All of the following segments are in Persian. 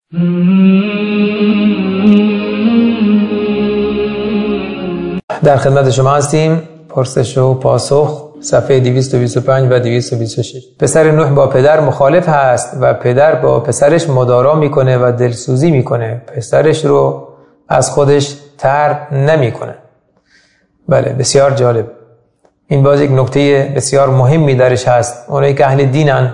در خدمت شما هستیم. پرسش و پاسخ، صفحه 225 و 226. پسر نوح با پدر مخالف هست و پدر با پسرش مدارا میکنه و دلسوزی میکنه، پسرش رو از خودش طرد نمیکنه. بله، بسیار جالب. این باز یک نکته بسیار مهمی درش هست. اونایی که اهل دینن،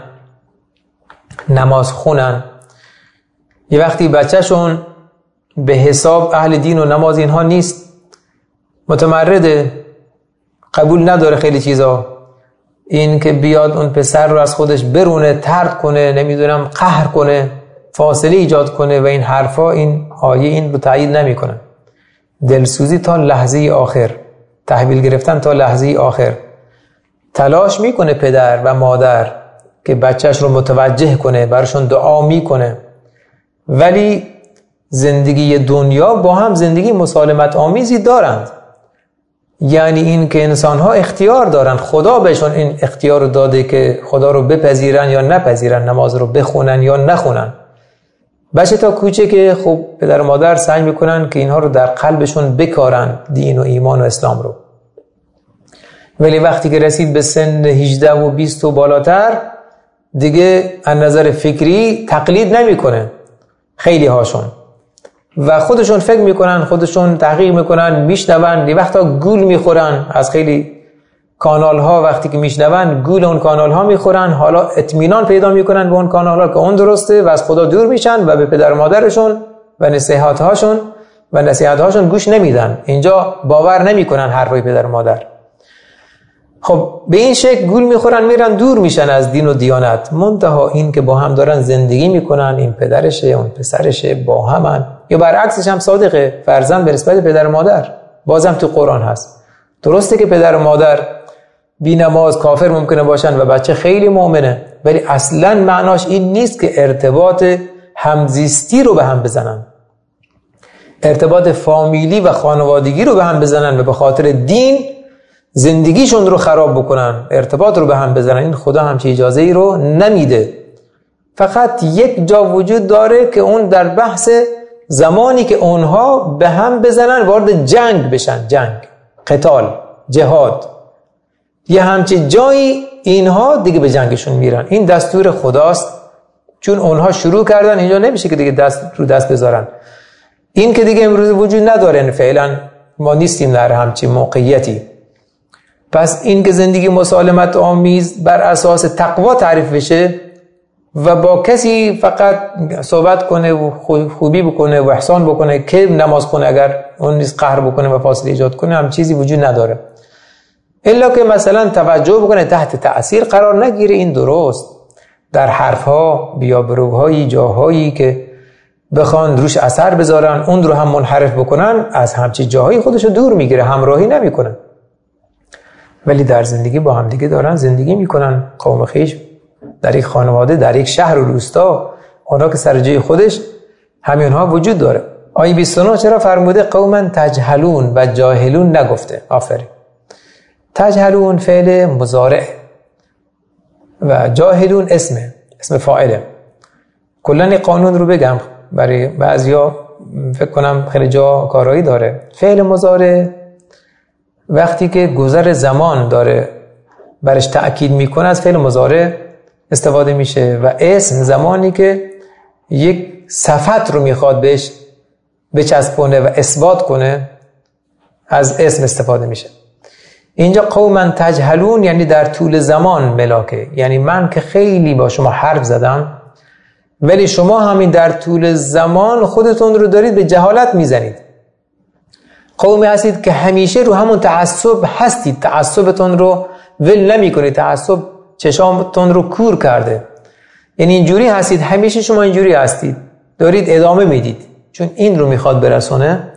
نماز خونن، یه وقتی بچهشون به حساب اهل دین و نماز اینها نیست، متمرده، قبول نداره خیلی چیزا، این که بیاد اون پسر رو از خودش برونه، طرد کنه، نمیدونم قهر کنه، فاصله ایجاد کنه و این حرفا، این آیه این رو تایید نمیکنه. دلسوزی تا لحظه آخر، تحویل گرفتن تا لحظه آخر. تلاش میکنه پدر و مادر که بچهش رو متوجه کنه، براشون دعا میکنه، ولی زندگی دنیا با هم زندگی مسالمت آمیزی دارند. یعنی این که انسان ها اختیار دارن، خدا بهشون این اختیار رو داده که خدا رو بپذیرن یا نپذیرن، نماز رو بخونن یا نخونن. بچه تا کوچه که خب پدر و مادر سعی میکنن که اینها رو در قلبشون بکارن، دین و ایمان و اسلام رو. ولی وقتی که رسید به سن 18 و 20 و بالاتر، دیگه از نظر فکری تقلید نمیکنه خیلی هاشون و خودشون فکر میکنن، خودشون تحقیق میکنن، میشنون، یه وقتا گول میخورن از خیلی کانال ها. وقتی که میشنون گول اون کانال ها میخورن، حالا اطمینان پیدا میکنن به اون کانال ها که اون درسته و از خدا دور میشن و به پدر و مادرشون و نصیحت هاشون گوش نمیدن. اینجا باور نمیکنن حرفای پدر و مادر. خب به این شکل گول میخورن، میرن دور میشن از دین و دیانت. منتها این که با هم دارن زندگی میکنن، این پدرشه اون پسرشه، با همن، یا برعکسش هم صادقه، فرزند به نسبت پدر و مادر. بازم تو قرآن هست. درسته که پدر و مادر بی نماز کافر ممکنه باشن و بچه خیلی مؤمنه، ولی اصلا معناش این نیست که ارتباط همزیستی رو به هم بزنن، ارتباط فامیلی و خانوادگی رو به هم بزنن و به خاطر دین زندگیشون رو خراب بکنن، ارتباط رو به هم بزنن. این خدا همچین اجازه ای رو نمیده. فقط یک جا وجود داره که اون در بحث زمانی که اونها به هم بزنن، وارد جنگ بشن، جنگ، قتال، جهاد، یه همچین جایی اینها دیگه به جنگشون میرن. این دستور خداست، چون اونها شروع کردن، اینجا نمیشه که دیگه دست رو دست بذارن. این که دیگه امروز وجود نداره، فعلا ما نیستیم در همچین موقعیتی. پس این که زندگی مسالمت آمیز بر اساس تقوا تعریف بشه و با کسی فقط صحبت کنه و خوبی بکنه و احسان بکنه که نماز خونه، اگر اون نیست قهر بکنه و فاصله ایجاد کنه، هم چیزی وجود نداره. الا که مثلا توجه بکنه، تحت تأثیر قرار نگیره. این درست در حرفها، بیابروهایی، جاهایی که بخوان روش اثر بذارن، اون رو هم منحرف بکنن، از همچین جاهایی خودشو دور میگیره، همراهی نمیکنه. ولی در زندگی با هم دیگه دارن زندگی میکنن، قوم خیش، در یک خانواده، در یک شهر و روستا، اونا که سر جای خودش همینها وجود داره. آیه 29 چرا فرموده قوما تجهلون و جاهلون نگفته؟ آفرین. تجهلون فعل مضارع و جاهلون اسم فاعله. کلا قانون رو بگم برای بعضیا فکر کنم خیلی جا کارایی داره. فعل مضارع وقتی که گذر زمان داره برش تأکید میکنه از فعل مضارع استفاده میشه، و اسم زمانی که یک صفت رو میخواد بهش بچسبونه و اثبات کنه از اسم استفاده میشه. اینجا قوما تجهلون یعنی در طول زمان ملاکه، یعنی من که خیلی با شما حرف زدم ولی شما همین در طول زمان خودتون رو دارید به جهالت میزنید. قومی هستید که همیشه رو همون تعصب هستید، تعصبتون رو ول نمی کنید، تعصب چشامتون رو کور کرده. یعنی اینجوری هستید، همیشه شما اینجوری هستید، دارید ادامه میدید، چون این رو میخواد برسونه.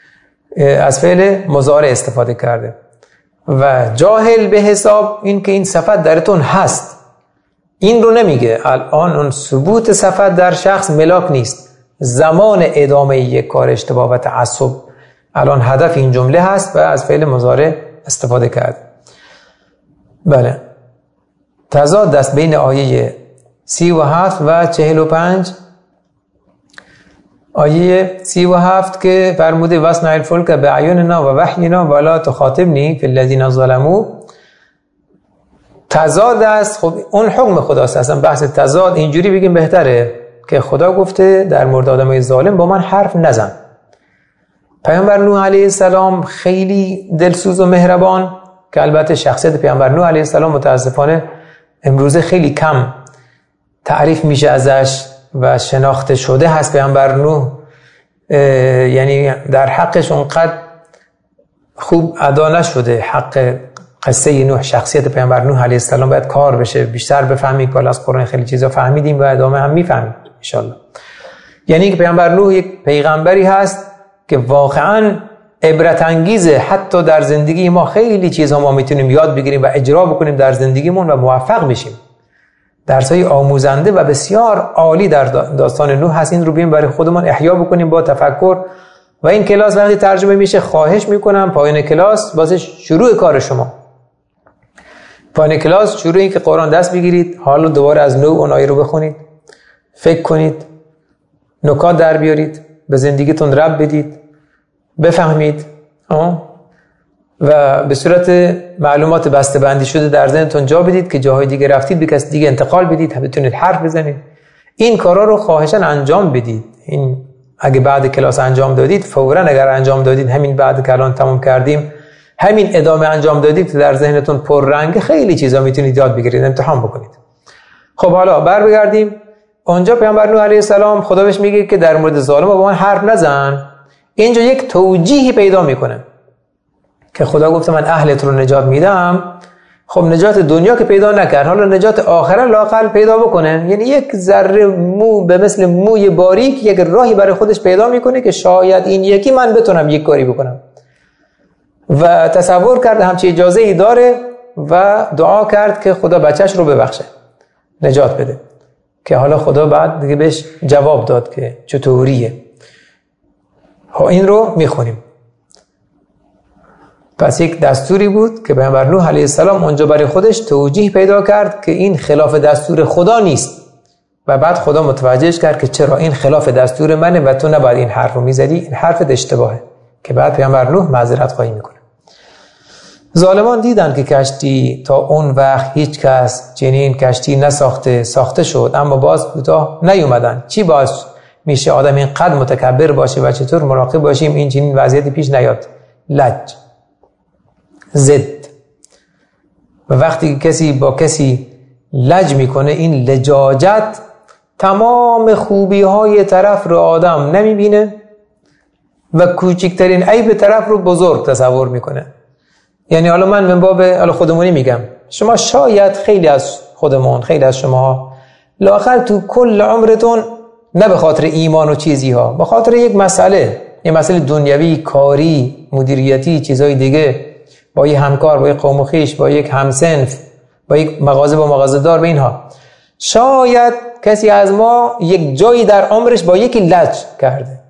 از فعل مضارع استفاده کرده. و جاهل به حساب این که این صفت درتون هست، این رو نمیگه. الان اون ثبوت صفت در شخص ملاک نیست، زمان ادامه یک کار اشتباه و تعصب الان هدف این جمله هست و از فعل مضارع استفاده کرد. بله، تضاد است بین آیه 37 و 45 آیه 37 که فرموده واصنع الفلک باعیننا و وحینا ولا تخاطبنی فی الذین ظلموا، تضاد است. خب اون حکم خداست، اصلا بحث تضاد اینجوری بگیم بهتره که خدا گفته در مورد آدمای ظالم با من حرف نزن. پیامبر نوح علیه السلام خیلی دلسوز و مهربان، که البته شخصیت پیامبر نوح علیه السلام متاسفانه امروزه خیلی کم تعریف میشه ازش و شناخته شده هست. پیامبر نوح یعنی در حقش اونقدر خوب ادا نشده. حق قصه نوح، شخصیت پیامبر نوح علیه السلام باید کار بشه، بیشتر بفهمید. بالا از قرآن خیلی چیزا فهمیدیم و ادامه هم میفهمیم ان شاء الله. یعنی که پیامبر نوح یک پیغمبری هست که واقعا عبرت انگیزه. حتی در زندگی ما خیلی چیزها ما میتونیم یاد بگیریم و اجرا بکنیم در زندگیمون و موفق بشیم. درسای آموزنده و بسیار عالی در داستان نوح هست. این رو بیایم برای خودمون احیا بکنیم با تفکر. و این کلاس وقتی ترجمه میشه خواهش میکنم پایان کلاس واسه شروع کار شما، پایان کلاس شروع این که قرآن دست بگیرید، حالا دوباره از نو اون آیه رو بخونید، فکر کنید، نکات در بیارید، به زندگیتون ربط بدید، بفهمید و به صورت معلومات بسته بندی شده در ذهنتون جا بدید که جاهای دیگه رفتید به کسی دیگه انتقال بدید، بتونید حرف بزنید. این کارا رو خواهشاً انجام بدید. این اگه بعد کلاس انجام دادید، فوراً اگر انجام دادید، همین بعد که الان تمام کردیم، همین ادامه انجام دادید که در ذهنتون پررنگ، خیلی چیزا میتونید یاد بگیرید، امتحان بکنید. خب حالا برگردیم اونجا. پیامبر نوح علیه السلام خدا بهش میگه که در مورد ظالم با من حرف نزن. اینجا یک توجیهی پیدا میکنه که خدا گفته من اهلت رو نجات میدم. خب نجات دنیا که پیدا نکرد، حالا نجات آخره لااقل پیدا بکنه. یعنی یک ذره مو به مثل موی باریک یک راهی برای خودش پیدا میکنه که شاید این یکی من بتونم یک کاری بکنم. و تصور کرد همچی اجازه ای داره و دعا کرد که خدا بچهش رو ببخشه، نجات بده. که حالا خدا بعد دیگه بهش جواب داد که چطوریه. ها این رو میخونیم. پس یک دستوری بود که پیامبر نوح علیه السلام اونجا برای خودش توجیه پیدا کرد که این خلاف دستور خدا نیست. و بعد خدا متوجهش کرد که چرا این خلاف دستور منه و تو نباید این حرف رو میزدی، این حرفت اشتباهه. که بعد پیامبر نوح معذرت خواهی میکنه. ظالمان دیدن که کشتی تا اون وقت هیچ کس چنین کشتی ساخته شد، اما باز کوتاه نیومدن. چی باعث میشه آدم اینقدر متکبر باشه و چطور مراقب باشیم این چنین وضعیتی پیش نیاد؟ لج، ضد. و وقتی کسی با کسی لج میکنه، این لجاجت تمام خوبی های طرف رو آدم نمیبینه و کوچکترین عیب طرف رو بزرگ تصور میکنه. یعنی حالا من من باب حالا خودمونی میگم، شما شاید خیلی از خودمون، خیلی از شما لااقل تو کل عمرتون، نه به خاطر ایمان و چیزی ها، به خاطر یک مسئله، یه مسئله دنیوی، کاری، مدیریتی، چیزای دیگه، با یک همکار، با یک قوم و خویش، با یک همسنف، با یک مغازه، با مغازه دار، به اینها، شاید کسی از ما یک جایی در عمرش با یکی لج کرده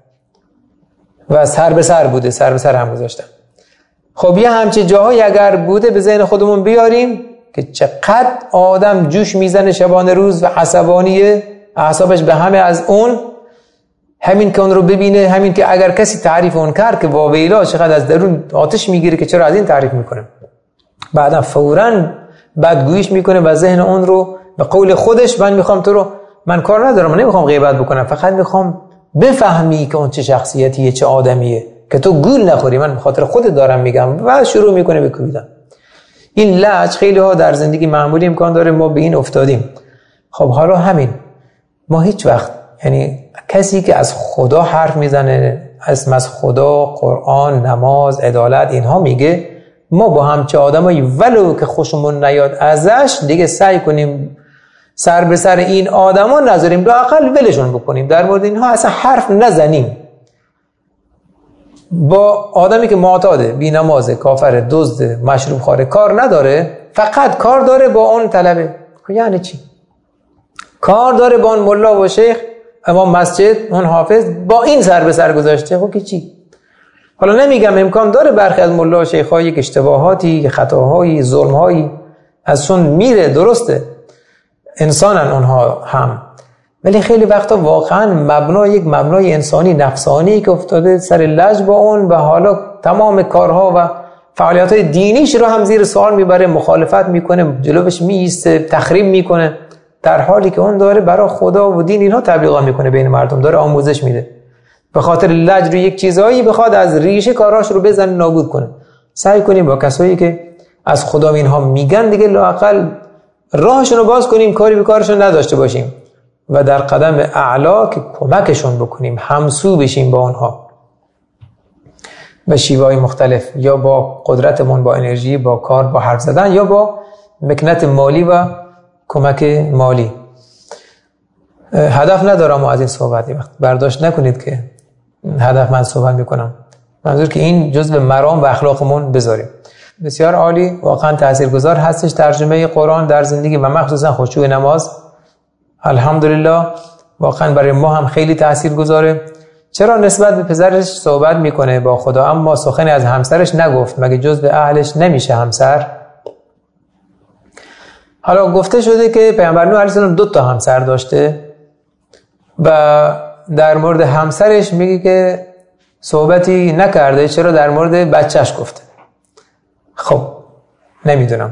و سر به سر بوده، سر به سر هم گذاشتن. خب یه همچه جاهایی اگر بوده به ذهن خودمون بیاریم که چقدر آدم جوش میزنه شبانه روز و عصبانیه، اعصابش به همه از اون، همین که اون رو ببینه، همین که اگر کسی تعریف اون کرد که واویلا چقدر از درون آتش میگیره که چرا از این تعریف میکنه، بعدا فوراً بدگوییش میکنه و ذهن اون رو به قول خودش، من میخوام تو رو، من کار ندارم، من نمیخوام غیبت بکنم، فقط میخوام بفهمی که اون چه شخصیتیه، چه آدمیه، که تو گول نخوری، من به خاطر خودت دارم میگم، و شروع میکنه به کوبیدن. این لج خیلی ها در زندگی معمولی امکان داره ما به این افتادیم. خب حالا همین، ما هیچ وقت، یعنی کسی که از خدا حرف میزنه، اسم از خدا، قرآن، نماز، عدالت، اینها میگه، ما با همچه آدمایی ولو که خوشمون نیاد ازش، دیگه سعی کنیم سر به سر این آدما نذاریم، لااقل ولشون بکنیم، در مورد اینها اصلا حرف نزنیم. با آدمی که معتاده، بی نمازه، کافر، دزد، مشروب خواره، کار نداره، فقط کار داره با اون طلبه. یعنی چی؟ کار داره با اون ملا و شیخ، امام مسجد، اون حافظ، با این سر به سر گذاشته. خب که چی؟ حالا نمیگم امکان داره برخی از ملا و شیخ‌ها یک اشتباهاتی، خطاهایی، ظلم‌هایی ازشون میره، درسته، انسانن اونها هم، ولی خیلی وقتا واقعا یک مبنای انسانی نفسانی که افتاده سر لج با اون و حالا تمام کارها و فعالیت‌های دینیش رو هم زیر سوال میبره، مخالفت میکنه، جلوش میایسته، تخریب میکنه، در حالی که اون داره برای خدا و دین اینها تبلیغات میکنه، بین مردم داره آموزش میده. به خاطر لج رو یک چیزایی بخواد از ریشه کاراش رو بزنه نابود کنه. سعی کنیم با کسایی که از خدا اینها میگن دیگه لااقل راهشون رو باز کنیم، کاری به کارشون نداشته باشیم و در قدم اعلا که کمکشون بکنیم، همسو بشیم با اونها به شیوه‌های مختلف، یا با قدرتمون، با انرژی، با کار، با حرف زدن، یا با مکنت مالی و کمک مالی. هدف ندارم از این صحبت وقت برداشت نکنید که هدف من صحبت میکنم، منظور که این جزء مرام و اخلاقمون بذاریم. بسیار عالی، واقعا تاثیرگذار هستش ترجمه قرآن در زندگی و مخصوصا خشوع نماز. الحمدلله واقعا برای ما هم خیلی تاثیرگذاره. چرا نسبت به پسرش صحبت میکنه با خدا اما سخنی از همسرش نگفت؟ مگه جزء اهلش نمیشه همسر؟ حالا گفته شده که پیامبر نوح علیه السلام 2 تا همسر داشته و در مورد همسرش میگه که صحبتی نکرده، چرا در مورد بچهش گفته؟ خب نمیدونم.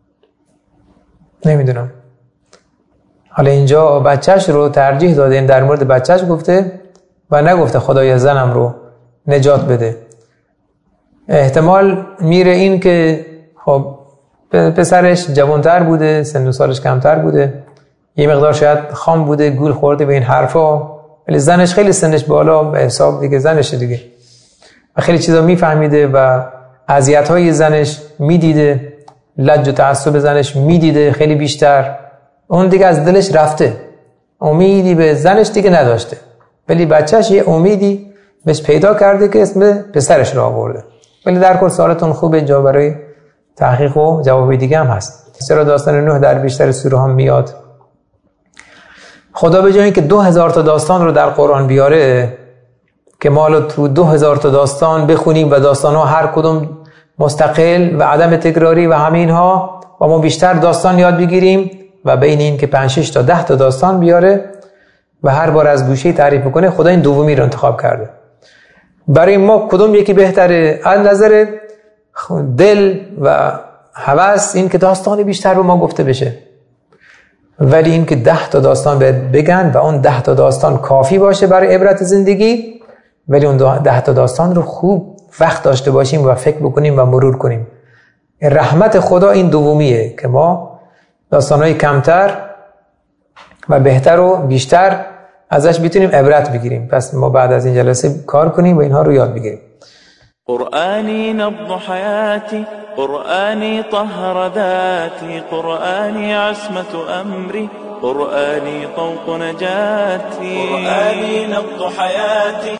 حالا اینجا بچهش رو ترجیح داده، این در مورد بچهش گفته و نگفته خدای زنم رو نجات بده. احتمال میره این که خب پسرش جوانتر بوده، سن و سالش کمتر بوده، یه مقدار شاید خام بوده، گول خورده به این حرفا، ولی زنش خیلی سنش بالا به حساب دیگه زنشه دیگه و خیلی چیزا میفهمیده و اذیت‌های زنش میدیده، لج و تعصب زنش میدیده خیلی بیشتر. اون دیگه از دلش رفته، امیدی به زنش دیگه نداشته، ولی بچهش یه امیدی بهش پیدا کرده که اسم پسرش رو آورده. ولی در کل سوالتون خوبه، جا برای تحقیق و جواب دیگه هم هست. چرا داستان نوح در بیشتر سوره ها میاد؟ خدا به جای اینکه 2000 تا داستان رو در قرآن بیاره که ما تو 2000 تا داستان بخونیم و داستان ها هر کدوم مستقل و عدم تکراری و همین ها و ما بیشتر داستان یاد بگیریم و بین این که 5 6 تا 10 تا داستان بیاره و هر بار از گوشه تعریف کنه، خدا این دومی رو انتخاب کرده. برای ما کدوم یکی بهتره؟ از نظر دل و هوس این که داستانی بیشتر به ما گفته بشه، ولی این که 10 تا داستان بگن و اون 10 تا داستان کافی باشه برای عبرت زندگی، ولی اون 10 تا داستان رو خوب وقت داشته باشیم و فکر بکنیم و مرور کنیم. رحمت خدا این دومیه که ما داستانهای کمتر و بهتر و بیشتر ازش بتونیم عبرت بگیریم. پس ما بعد از این جلسه کار کنیم و اینها رو یاد بگیریم. قرآني نبض حياتي، قرآني طهر ذاتي، قرآني عصمة أمري، قرآني طوق نجاتي، قرآني نبض حياتي.